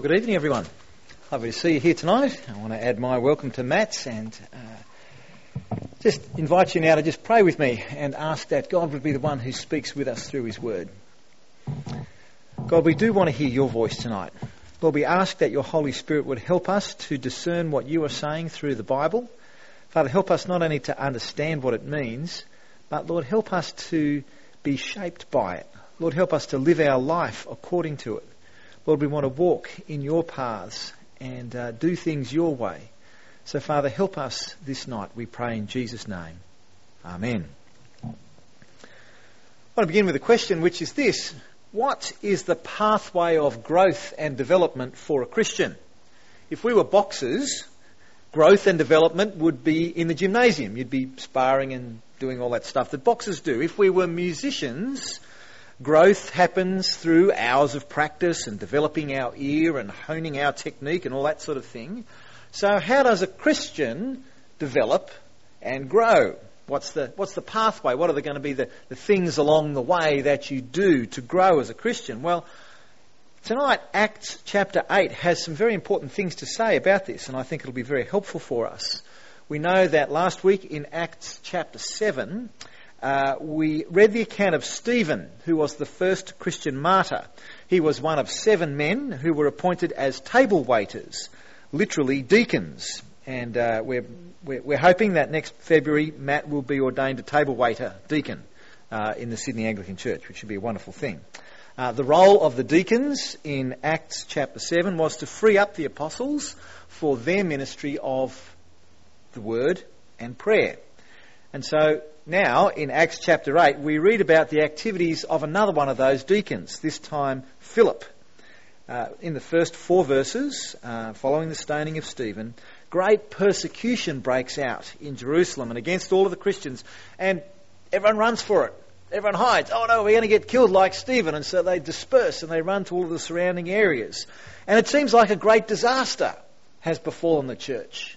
Well, good evening, everyone. Lovely to see you here tonight. I want to add my welcome to Matt's and just invite you now to just pray with me and ask that God would be the one who speaks with us through his word. God, we do want to hear your voice tonight. Lord, we ask that your Holy Spirit would help us to discern what you are saying through the Bible. Father, help us not only to understand what it means, but Lord, help us to be shaped by it. Lord, help us to live our life according to it. Lord, we want to walk in your paths and do things your way. So, Father, help us this night, we pray in Jesus' name. Amen. I want to begin with a question, which is this. What is the pathway of growth and development for a Christian? If we were boxers, growth and development would be in the gymnasium. You'd be sparring and doing all that stuff that boxers do. If we were musicians, growth happens through hours of practice and developing our ear and honing our technique and all that sort of thing. So how does a Christian develop and grow? What's the pathway? What are going to be the things along the way that you do to grow as a Christian? Well, tonight, Acts chapter 8 has some very important things to say about this, and I think it'll be very helpful for us. We know that last week in Acts chapter 7, we read the account of Stephen, who was the first Christian martyr. He was one of 7 men who were appointed as table waiters, literally deacons. And we're hoping that next February Matt will be ordained a table waiter deacon in the Sydney Anglican Church, which should be a wonderful thing. The role of the deacons in Acts chapter 7 was to free up the apostles for their ministry of the word and prayer. And so now, in Acts chapter 8, we read about the activities of another one of those deacons, this time Philip. In the first 4 verses, following the stoning of Stephen, great persecution breaks out in Jerusalem and against all of the Christians, and everyone runs for it. Everyone hides. Oh no, we're going to get killed like Stephen, and so they disperse and they run to all of the surrounding areas. And it seems like a great disaster has befallen the church,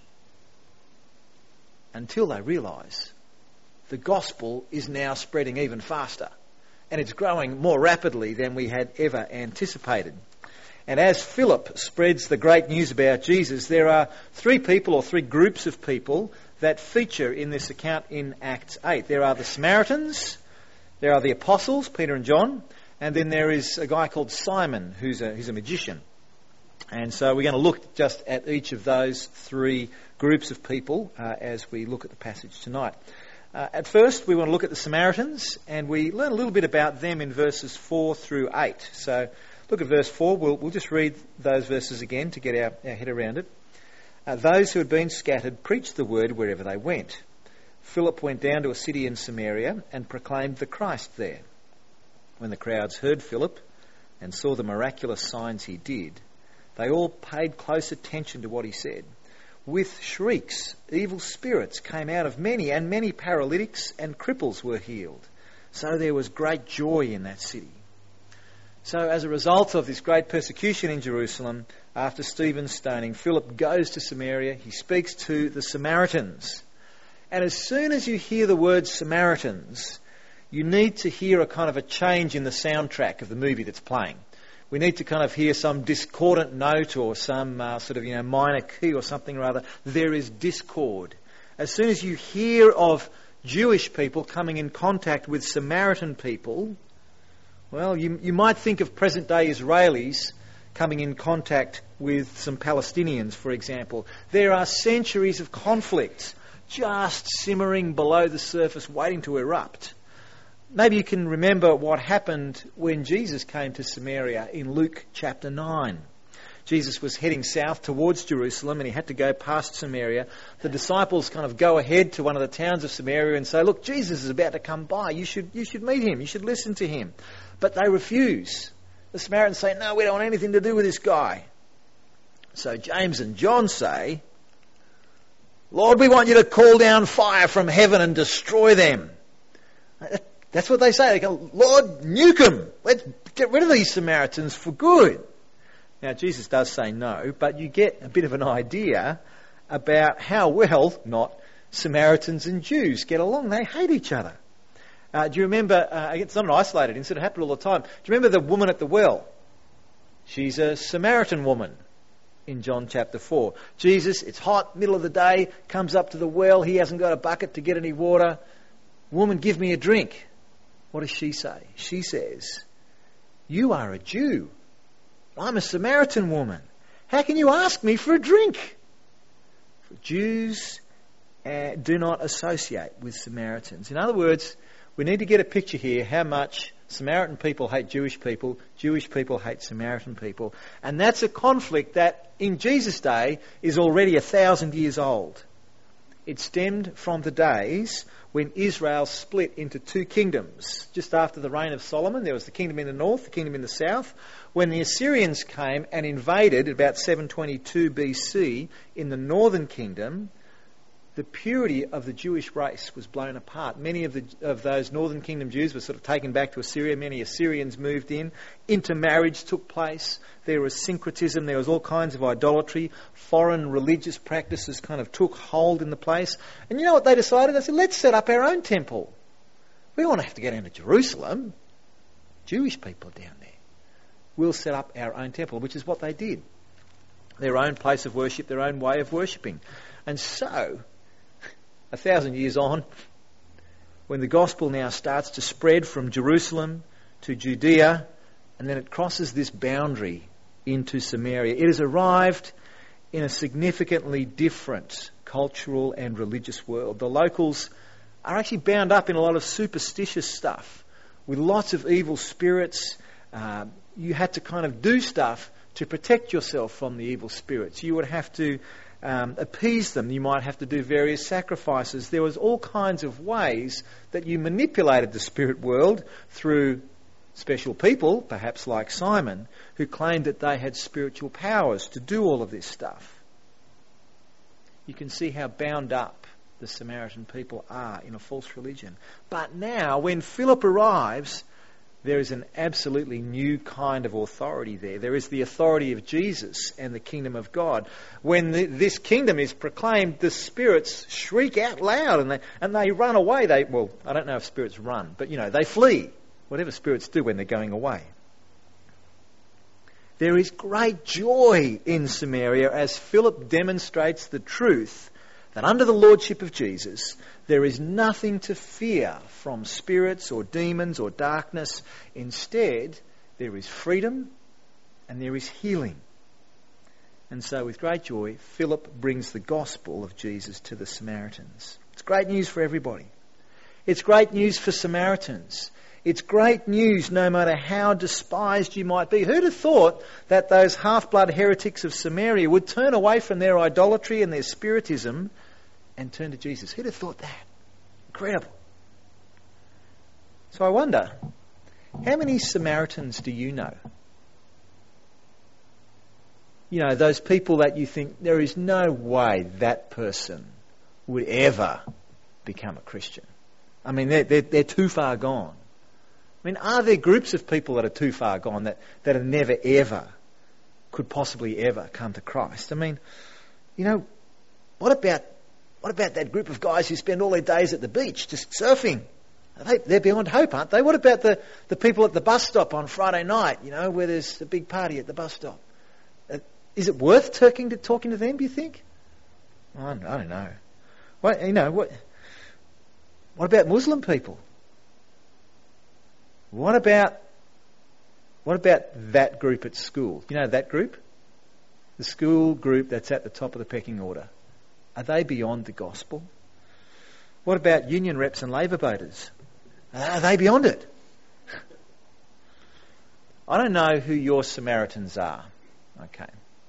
until they realise the gospel is now spreading even faster, and it's growing more rapidly than we had ever anticipated. And as Philip spreads the great news about Jesus, there are 3 people or 3 groups of people that feature in this account in Acts 8. There are the Samaritans, there are the apostles, Peter and John, and then there is a guy called Simon who's a magician. And so we're going to look just at each of those 3 groups of people as we look at the passage tonight. At first, we want to look at the Samaritans, and we learn a little bit about them in verses 4 through 8. So look at verse 4. We'll just read those verses again to get our head around it. Those who had been scattered preached the word wherever they went. Philip went down to a city in Samaria and proclaimed the Christ there. When the crowds heard Philip and saw the miraculous signs he did, they all paid close attention to what he said. With shrieks, evil spirits came out of many, and many paralytics and cripples were healed. So there was great joy in that city. So as a result of this great persecution in Jerusalem, after Stephen's stoning, Philip goes to Samaria. He speaks to the Samaritans. And as soon as you hear the word Samaritans, you need to hear a kind of a change in the soundtrack of the movie that's playing. We need to kind of hear some discordant note or some minor key or something or other. There is discord. As soon as you hear of Jewish people coming in contact with Samaritan people, well, you might think of present-day Israelis coming in contact with some Palestinians, for example. There are centuries of conflict just simmering below the surface, waiting to erupt. Maybe you can remember what happened when Jesus came to Samaria in Luke chapter 9. Jesus was heading south towards Jerusalem and he had to go past Samaria. The disciples kind of go ahead to one of the towns of Samaria and say, look, Jesus is about to come by. You should meet him. You should listen to him. But they refuse. The Samaritans say, no, we don't want anything to do with this guy. So James and John say, Lord, we want you to call down fire from heaven and destroy them. That's what they say. They go, Lord, nuke them. Let's get rid of these Samaritans for good. Now, Jesus does say no, but you get a bit of an idea about how well not Samaritans and Jews get along. They hate each other. Do you remember, it's not an isolated incident, it happened all the time. Do you remember the woman at the well? She's a Samaritan woman in John chapter 4. Jesus, it's hot, middle of the day, comes up to the well. He hasn't got a bucket to get any water. Woman, give me a drink. What does she say? She says, you are a Jew. I'm a Samaritan woman. How can you ask me for a drink? For Jews do not associate with Samaritans. In other words, we need to get a picture here how much Samaritan people hate Jewish people hate Samaritan people. And that's a conflict that in Jesus' day is already 1,000 years old. It stemmed from the days when Israel split into two kingdoms. Just after the reign of Solomon, there was the kingdom in the north, the kingdom in the south. When the Assyrians came and invaded about 722 BC in the northern kingdom, the purity of the Jewish race was blown apart. Many of those northern kingdom Jews were sort of taken back to Assyria. Many Assyrians moved in. Intermarriage took place. There was syncretism. There was all kinds of idolatry. Foreign religious practices kind of took hold in the place. And you know what they decided? They said, let's set up our own temple. We don't want to have to go down to Jerusalem. Jewish people down there. We'll set up our own temple, which is what they did. Their own place of worship, their own way of worshipping. And so, 1,000 years on, when the gospel now starts to spread from Jerusalem to Judea, and then it crosses this boundary into Samaria, it has arrived in a significantly different cultural and religious world. The locals are actually bound up in a lot of superstitious stuff with lots of evil spirits. You had to kind of do stuff to protect yourself from the evil spirits. You would have to appease them. You might have to do various sacrifices. There was all kinds of ways that you manipulated the spirit world through special people, perhaps like Simon, who claimed that they had spiritual powers to do all of this stuff. You can see how bound up the Samaritan people are in a false religion. But now, when Philip arrives, there is an absolutely new kind of authority there. There is the authority of Jesus and the kingdom of God. When this kingdom is proclaimed, the spirits shriek out loud and they run away. I don't know if spirits run, but they flee. Whatever spirits do when they're going away. There is great joy in Samaria as Philip demonstrates the truth that under the lordship of Jesus, there is nothing to fear from spirits or demons or darkness. Instead, there is freedom and there is healing. And so with great joy, Philip brings the gospel of Jesus to the Samaritans. It's great news for everybody. It's great news for Samaritans. It's great news no matter how despised you might be. Who'd have thought that those half-blood heretics of Samaria would turn away from their idolatry and their spiritism and turn to Jesus? Who'd have thought that? Incredible. So I wonder, how many Samaritans do you know? Those people that you think there is no way that person would ever become a Christian. I mean, they're too far gone. I mean, are there groups of people that are too far gone that are never ever, could possibly ever come to Christ? I mean, what about that group of guys who spend all their days at the beach just surfing? They're beyond hope, aren't they? What about the people at the bus stop on Friday night, where there's a big party at the bus stop? Is it worth talking to them, do you think? I don't know. What about Muslim people? What about that group at school? That group? The school group that's at the top of the pecking order. Are they beyond the gospel? What about union reps and labour voters? Are they beyond it? I don't know who your Samaritans are. Okay.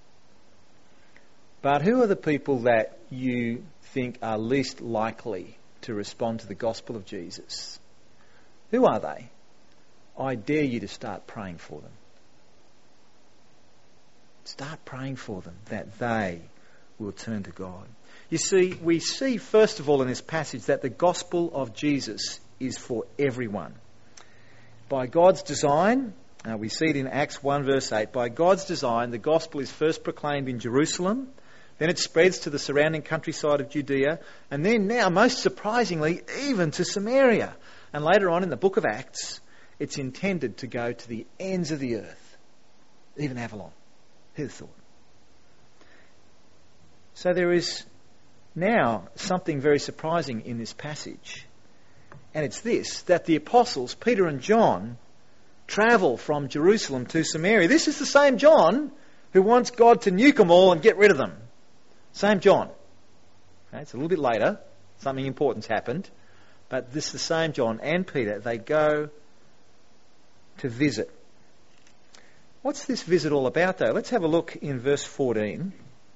But who are the people that you think are least likely to respond to the gospel of Jesus? Who are they? I dare you to start praying for them. Start praying for them that they will turn to God. You see, we see first of all in this passage that the gospel of Jesus is for everyone. By God's design, we see it in Acts 1 verse 8, by God's design the gospel is first proclaimed in Jerusalem, then it spreads to the surrounding countryside of Judea, and then now, most surprisingly, even to Samaria. And later on in the book of Acts, it's intended to go to the ends of the earth. Even Avalon. Who'd have thought? So there is now something very surprising in this passage. And it's this, that the apostles, Peter and John, travel from Jerusalem to Samaria. This is the same John who wants God to nuke them all and get rid of them. Same John. Okay, it's a little bit later. Something important's happened. But this is the same John and Peter. They go to visit. What's this visit all about, though? Let's have a look in verse 14.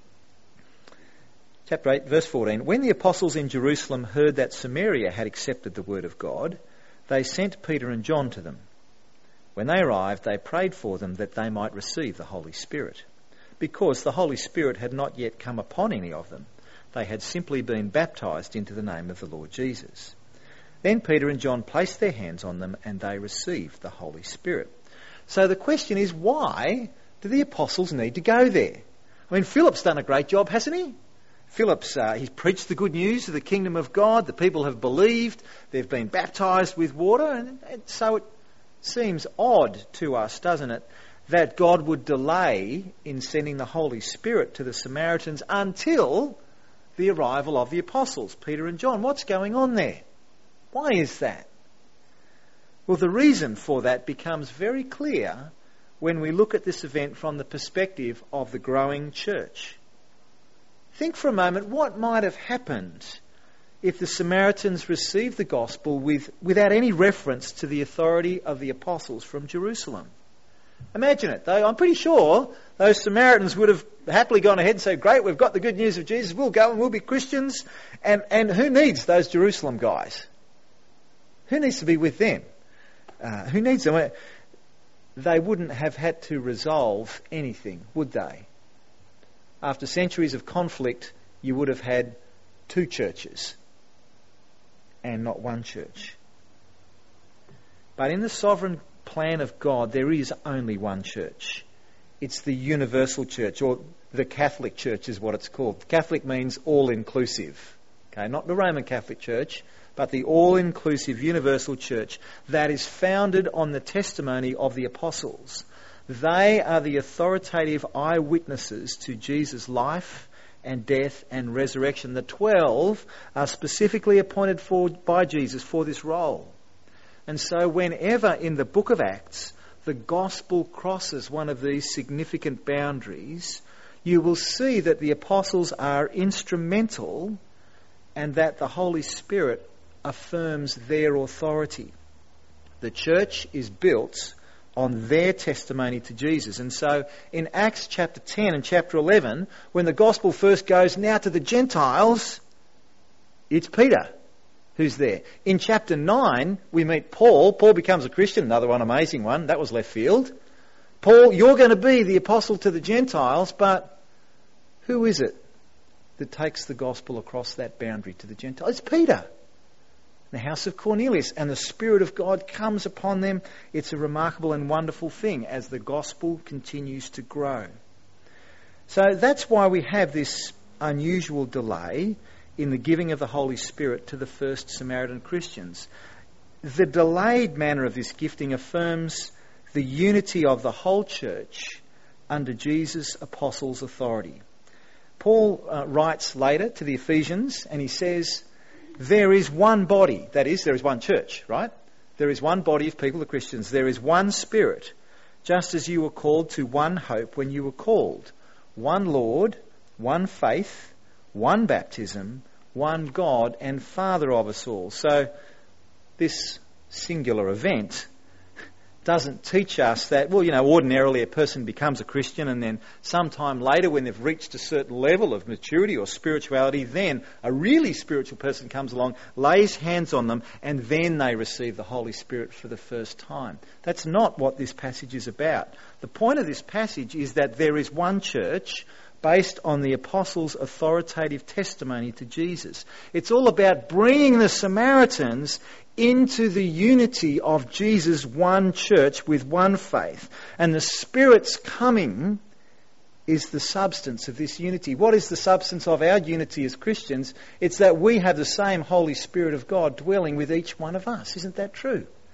Chapter 8, verse 14. When the apostles in Jerusalem heard that Samaria had accepted the word of God, they sent Peter and John to them. When they arrived, they prayed for them that they might receive the Holy Spirit, because the Holy Spirit had not yet come upon any of them. They had simply been baptized into the name of the Lord Jesus. Then Peter and John placed their hands on them and they received the Holy Spirit. So the question is, why do the apostles need to go there? I mean, Philip's done a great job, hasn't he? Philip's he's preached the good news of the kingdom of God. The people have believed. They've been baptised with water. And so it seems odd to us, doesn't it, that God would delay in sending the Holy Spirit to the Samaritans until the arrival of the apostles, Peter and John. What's going on there? Why is that? Well, the reason for that becomes very clear when we look at this event from the perspective of the growing church. Think for a moment what might have happened if the Samaritans received the gospel without any reference to the authority of the apostles from Jerusalem. Imagine it, though. I'm pretty sure those Samaritans would have happily gone ahead and said, great, we've got the good news of Jesus, we'll go and we'll be Christians. And who needs those Jerusalem guys? Who needs to be with them? Who needs them? They wouldn't have had to resolve anything, would they? After centuries of conflict, you would have had two churches and not one church. But in the sovereign plan of God, there is only one church. It's the universal church, or the Catholic Church is what it's called. Catholic means all-inclusive. Okay, not the Roman Catholic Church, but the all-inclusive universal church that is founded on the testimony of the apostles. They are the authoritative eyewitnesses to Jesus' life and death and resurrection. The 12 are specifically appointed by Jesus for this role. And so whenever in the book of Acts the gospel crosses one of these significant boundaries, you will see that the apostles are instrumental and that the Holy Spirit affirms their authority. The church is built on their testimony to Jesus. And so in Acts chapter 10 and chapter 11, when the gospel first goes now to the Gentiles, it's Peter who's there. In chapter 9, we meet Paul. Paul becomes a Christian, another one, amazing one. That was left field. Paul, you're going to be the apostle to the Gentiles, but who is it that takes the gospel across that boundary to the Gentiles? It's Peter. The house of Cornelius, and the Spirit of God comes upon them. It's a remarkable and wonderful thing as the gospel continues to grow. So that's why we have this unusual delay in the giving of the Holy Spirit to the first Samaritan Christians. The delayed manner of this gifting affirms the unity of the whole church under Jesus' apostles' authority. Paul writes later to the Ephesians, and he says, there is one body, that is, there is one church, right? There is one body of people, the Christians. There is one Spirit, just as you were called to one hope when you were called. One Lord, one faith, one baptism, one God and Father of us all. So this singular event doesn't teach us that, well, ordinarily a person becomes a Christian and then sometime later when they've reached a certain level of maturity or spirituality, then a really spiritual person comes along, lays hands on them, and then they receive the Holy Spirit for the first time. That's not what this passage is about. The point of this passage is that there is one church based on the apostles' authoritative testimony to Jesus. It's all about bringing the Samaritans into the unity of Jesus' one church with one faith. And the Spirit's coming is the substance of this unity. What is the substance of our unity as Christians? It's that we have the same Holy Spirit of God dwelling with each one of us. Isn't that true?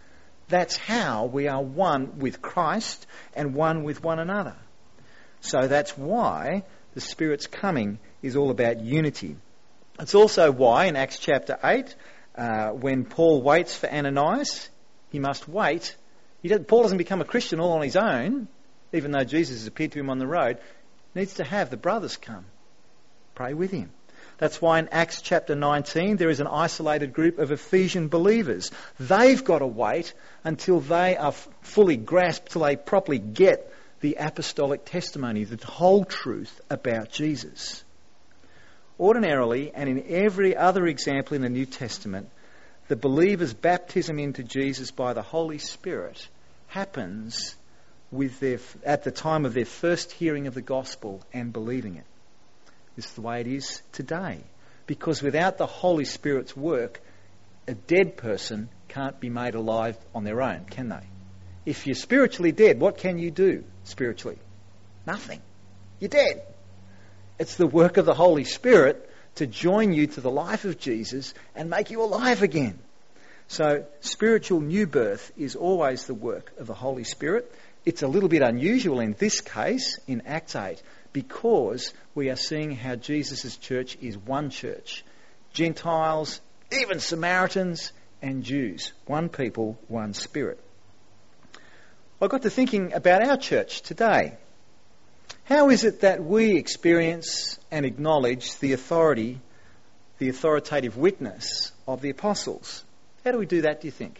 That's how we are one with Christ and one with one another. So that's why the Spirit's coming is all about unity. It's also why in Acts chapter 8, when Paul waits for Ananias, he must wait. Paul doesn't become a Christian all on his own, even though Jesus has appeared to him on the road. He needs to have the brothers come. Pray with him. That's why in Acts chapter 19 there is an isolated group of Ephesian believers. They've got to wait until they are fully grasped, till they properly get the apostolic testimony, the whole truth about Jesus. Ordinarily, and in every other example in the New Testament, the believer's baptism into Jesus by the Holy Spirit happens at the time of their first hearing of the gospel and believing it. This is the way it is today. Because without the Holy Spirit's work, a dead person can't be made alive on their own, can they? If you're spiritually dead, what can you do spiritually? Nothing. You're dead. It's the work of the Holy Spirit to join you to the life of Jesus and make you alive again. So spiritual new birth is always the work of the Holy Spirit. It's a little bit unusual in this case, in Acts 8, because we are seeing how Jesus' church is one church. Gentiles, even Samaritans and Jews. One people, one Spirit. I got to thinking about our church today. How is it that we experience and acknowledge the authority, the authoritative witness of the apostles? How do we do that, do you think?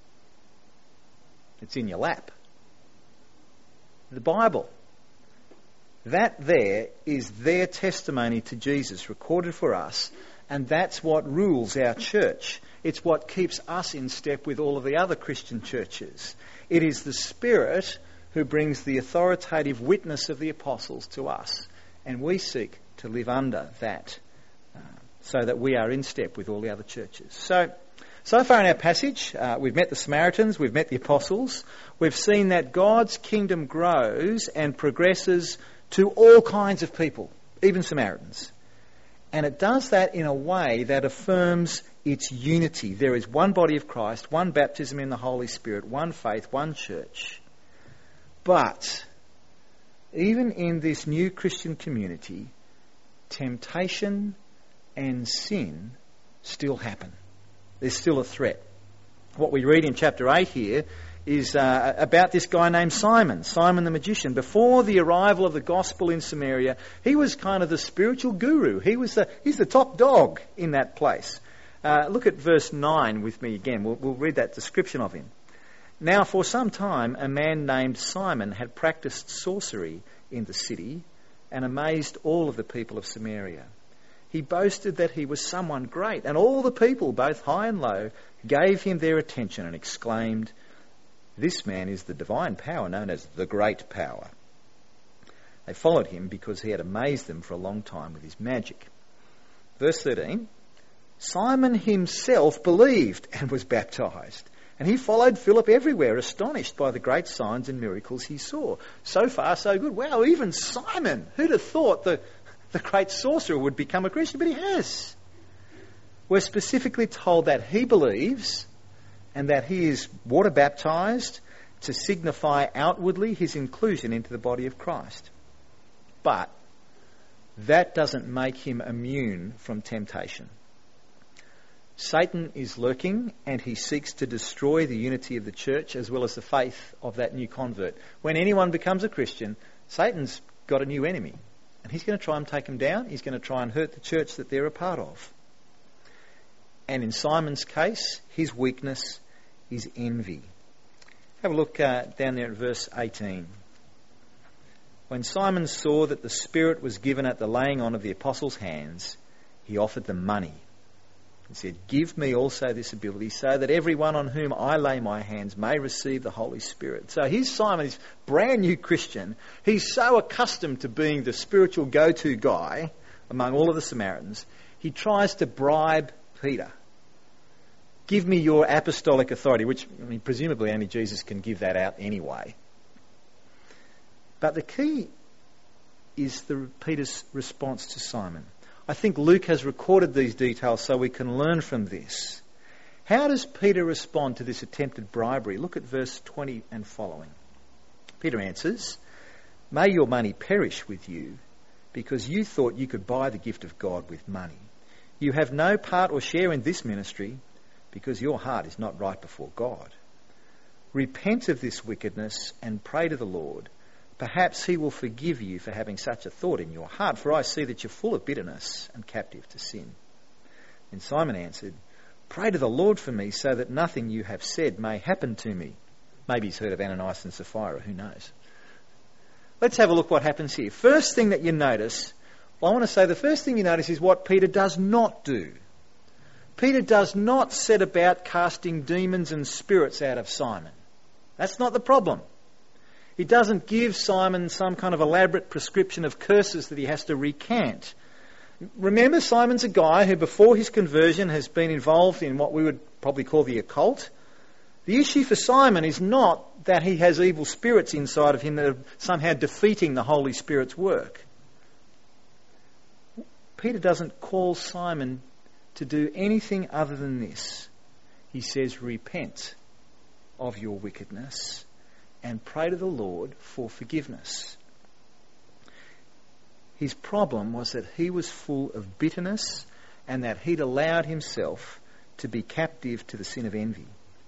It's in your lap. The Bible. That there is their testimony to Jesus recorded for us, and that's what rules our church. It's what keeps us in step with all of the other Christian churches. It is the Spirit who brings the authoritative witness of the apostles to us, and we seek to live under that so that we are in step with all the other churches. So far in our passage, we've met the Samaritans, we've met the apostles, we've seen that God's kingdom grows and progresses to all kinds of people, even Samaritans. And it does that in a way that affirms its unity. There is one body of Christ, one baptism in the Holy Spirit, one faith, one church. But even in this new Christian community, temptation and sin still happen. There's still a threat. What we read in chapter 8 here is about this guy named Simon the magician. Before the arrival of the gospel in Samaria, he was kind of the spiritual guru. He's the top dog in that place. Look at verse 9 with me again. We'll read that description of him. Now, for some time, a man named Simon had practiced sorcery in the city and amazed all of the people of Samaria. He boasted that he was someone great, and all the people, both high and low, gave him their attention and exclaimed, "This man is the divine power known as the Great Power." They followed him because he had amazed them for a long time with his magic. Verse 13, Simon himself believed and was baptised, and he followed Philip everywhere, astonished by the great signs and miracles he saw. So far, so good. Wow, even Simon, who'd have thought the great sorcerer would become a Christian, but he has. We're specifically told that he believes and that he is water baptised to signify outwardly his inclusion into the body of Christ. But that doesn't make him immune from temptation. Satan is lurking and he seeks to destroy the unity of the church as well as the faith of that new convert. When anyone becomes a Christian, Satan's got a new enemy. And he's going to try and take them down. He's going to try and hurt the church that they're a part of. And in Simon's case, his weakness is envy. Have a look down there at verse 18. When Simon saw that the Spirit was given at the laying on of the apostles' hands, he offered them money. He said, "Give me also this ability so that everyone on whom I lay my hands may receive the Holy Spirit." So here's Simon, he's a brand new Christian. He's so accustomed to being the spiritual go-to guy among all of the Samaritans. He tries to bribe Peter. "Give me your apostolic authority," which presumably only Jesus can give that out anyway. But the key is Peter's response to Simon. I think Luke has recorded these details so we can learn from this. How does Peter respond to this attempted bribery? Look at verse 20 and following. Peter answers, "May your money perish with you, because you thought you could buy the gift of God with money. You have no part or share in this ministry, because your heart is not right before God. Repent of this wickedness and pray to the Lord. Perhaps he will forgive you for having such a thought in your heart, for I see that you're full of bitterness and captive to sin." And Simon answered, "Pray to the Lord for me, so that nothing you have said may happen to me." Maybe he's heard of Ananias and Sapphira, who knows? Let's have a look what happens here. First thing that you notice, well, I want to say the first thing you notice is what Peter does not do. Peter does not set about casting demons and spirits out of Simon. That's not the problem. He doesn't give Simon some kind of elaborate prescription of curses that he has to recant. Remember, Simon's a guy who before his conversion has been involved in what we would probably call the occult. The issue for Simon is not that he has evil spirits inside of him that are somehow defeating the Holy Spirit's work. Peter doesn't call Simon to do anything other than this. He says, "Repent of your wickedness and pray to the Lord for forgiveness." His problem was that he was full of bitterness and that he'd allowed himself to be captive to the sin of envy.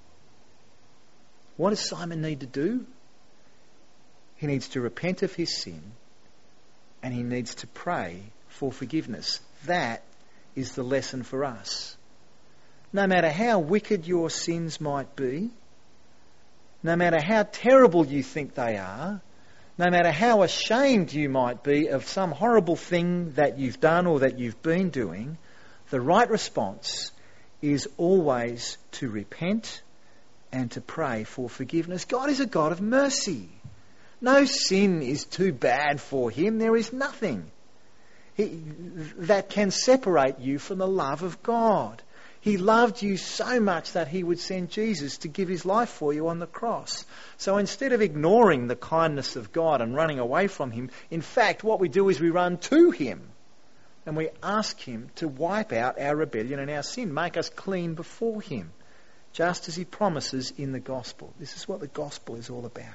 What does Simon need to do? He needs to repent of his sin and he needs to pray for forgiveness. That is the lesson for us. No matter how wicked your sins might be, no matter how terrible you think they are, no matter how ashamed you might be of some horrible thing that you've done or that you've been doing, the right response is always to repent and to pray for forgiveness. God is a God of mercy. No sin is too bad for him. There is nothing that can separate you from the love of God. He loved you so much that he would send Jesus to give his life for you on the cross. So instead of ignoring the kindness of God and running away from him, in fact, what we do is we run to him and we ask him to wipe out our rebellion and our sin, make us clean before him, just as he promises in the gospel. This is what the gospel is all about.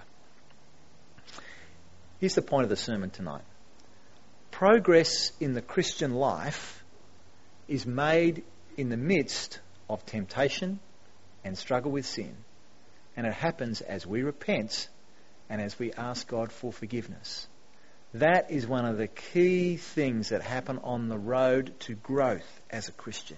Here's the point of the sermon tonight. Progress in the Christian life is made in the midst of temptation and struggle with sin. And it happens as we repent and as we ask God for forgiveness. That is one of the key things that happen on the road to growth as a Christian.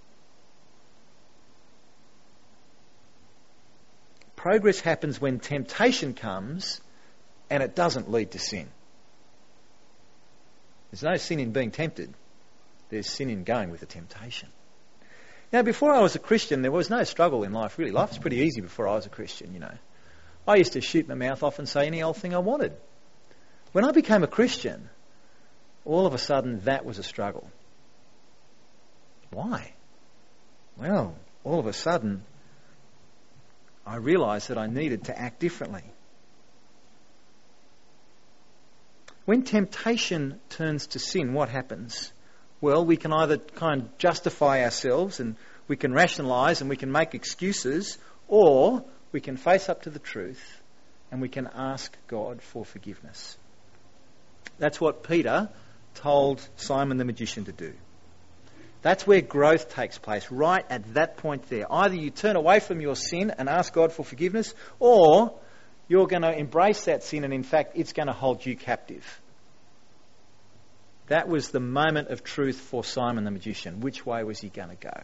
Progress happens when temptation comes and it doesn't lead to sin. There's no sin in being tempted. There's sin in going with the temptation. Now, before I was a Christian, there was no struggle in life, really. Life was pretty easy before I was a Christian, you know. I used to shoot my mouth off and say any old thing I wanted. When I became a Christian, all of a sudden that was a struggle. Why? Well, all of a sudden I realised that I needed to act differently. When temptation turns to sin, what happens? Well, we can either kind of justify ourselves and we can rationalise and we can make excuses, or we can face up to the truth and we can ask God for forgiveness. That's what Peter told Simon the magician to do. That's where growth takes place, right at that point there. Either you turn away from your sin and ask God for forgiveness, or you're going to embrace that sin and in fact it's going to hold you captive. That was the moment of truth for Simon the magician. Which way was he going to go?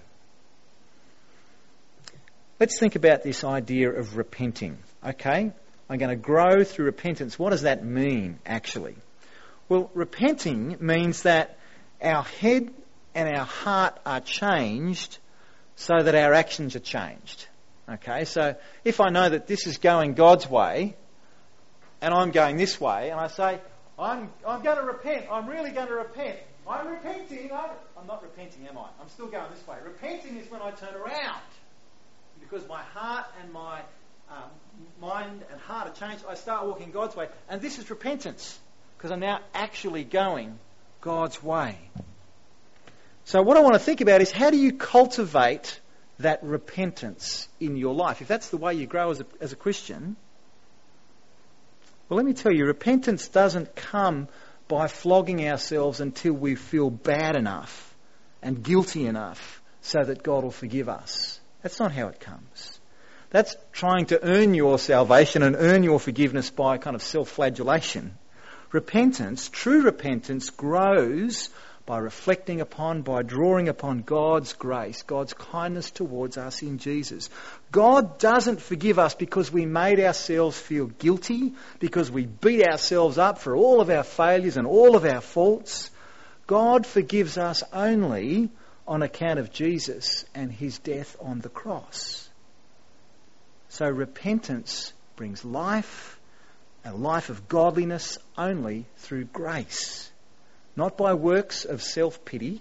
Let's think about this idea of repenting. Okay, I'm going to grow through repentance. What does that mean, actually? Well, repenting means that our head and our heart are changed so that our actions are changed. Okay, so if I know that this is going God's way and I'm going this way, and I say, I'm going to repent, I'm really going to repent, I'm repenting, I'm not repenting, am I? I'm still going this way. Repenting is when I turn around because my heart and my mind and heart are changed. I start walking God's way, and this is repentance because I'm now actually going God's way. So what I want to think about is, how do you cultivate that repentance in your life, if that's the way you grow as a Christian, well, let me tell you, repentance doesn't come by flogging ourselves until we feel bad enough and guilty enough so that God will forgive us. That's not how it comes. That's trying to earn your salvation and earn your forgiveness by kind of self-flagellation. Repentance, true repentance, grows by reflecting upon, by drawing upon God's grace, God's kindness towards us in Jesus. God doesn't forgive us because we made ourselves feel guilty, because we beat ourselves up for all of our failures and all of our faults. God forgives us only on account of Jesus and his death on the cross. So repentance brings life, a life of godliness only through grace. Not by works of self-pity.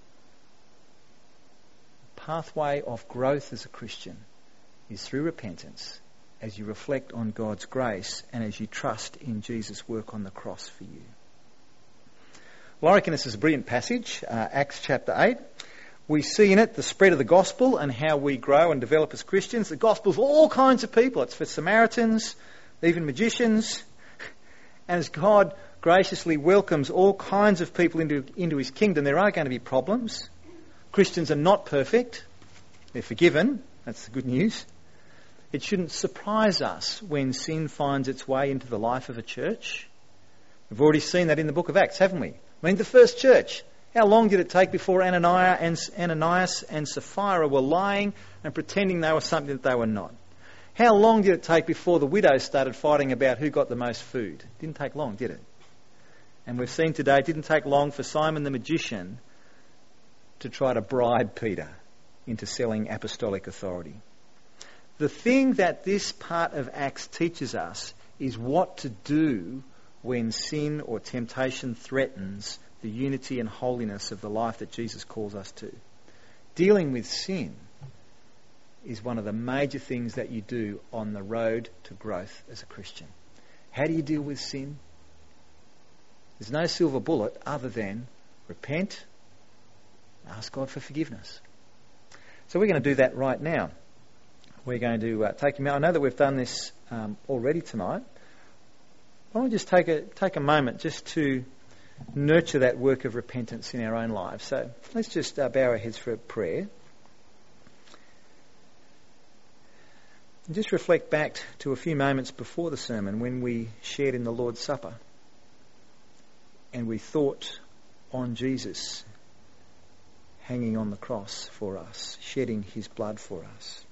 The pathway of growth as a Christian is through repentance as you reflect on God's grace and as you trust in Jesus' work on the cross for you. Well, I reckon this is a brilliant passage, Acts chapter 8. We see in it the spread of the gospel and how we grow and develop as Christians. The gospel's for all kinds of people. It's for Samaritans, even magicians. And as God graciously welcomes all kinds of people into his kingdom, there are going to be problems. Christians are not perfect. They're forgiven. That's the good news. It shouldn't surprise us when sin finds its way into the life of a church. We've already seen that in the book of Acts, haven't we? I mean, the first church. How long did it take before Ananias and Sapphira were lying and pretending they were something that they were not? How long did it take before the widows started fighting about who got the most food? Didn't take long, did it? And we've seen today, it didn't take long for Simon the magician to try to bribe Peter into selling apostolic authority. The thing that this part of Acts teaches us is what to do when sin or temptation threatens the unity and holiness of the life that Jesus calls us to. Dealing with sin is one of the major things that you do on the road to growth as a Christian. How do you deal with sin? There's no silver bullet other than repent, ask God for forgiveness. So we're going to do that right now. We're going to take him out. I know that we've done this already tonight. Why don't we just take a moment just to nurture that work of repentance in our own lives. So let's just bow our heads for a prayer. And just reflect back to a few moments before the sermon when we shared in the Lord's Supper and we thought on Jesus hanging on the cross for us, shedding his blood for us.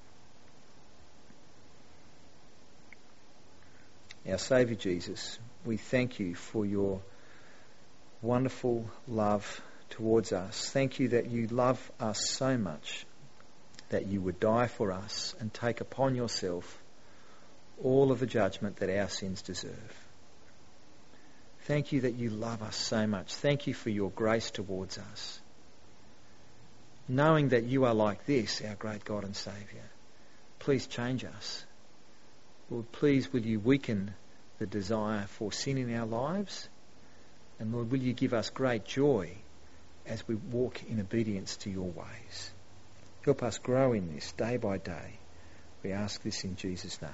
Our Saviour Jesus, we thank you for your wonderful love towards us. Thank you that you love us so much that you would die for us and take upon yourself all of the judgment that our sins deserve. Thank you that you love us so much. Thank you for your grace towards us. Knowing that you are like this, our great God and Saviour, please change us. Lord, please will you weaken the desire for sin in our lives? And Lord, will you give us great joy as we walk in obedience to your ways? Help us grow in this day by day. We ask this in Jesus' name.